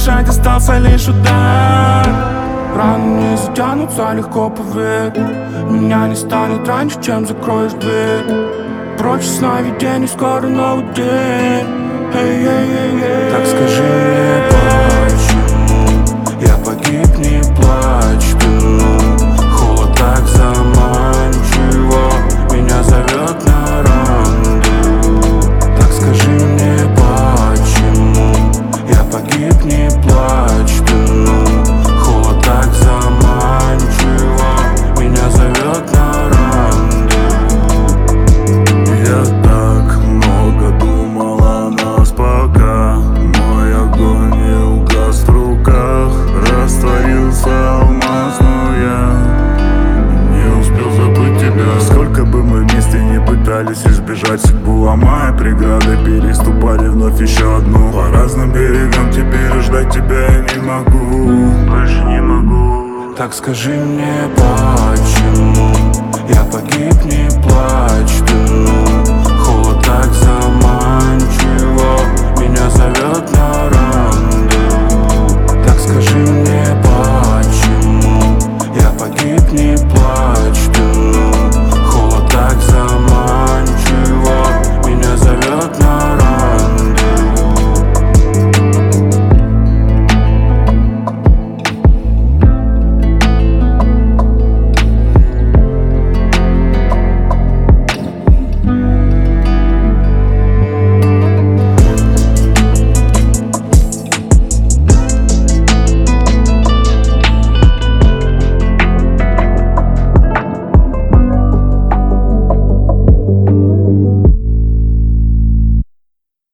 избежать, остался лишь удар. Раны не затянутся легко, поверь. Меня не станет раньше, чем закроешь дверь. Прочь сновидений, скоро новый день. Так скажи мне, почему я погиб, не плачь, ну холод так заманчиво меня зовет на рандеву. Так скажи мне, почему я погиб, не плачь, ну холод так заманчиво меня зовет на рандеву. Я так много думал о нас, пока мой огонь не угас в руках. Растворился алмаз, но я не успел забыть тебя. Сколько бы мы вместе не пытались избежать, судьбу ломая преграды, переступали вновь еще одну. По разным берегам теперь ждать тебя я не могу, больше не могу. Так скажи мне, почему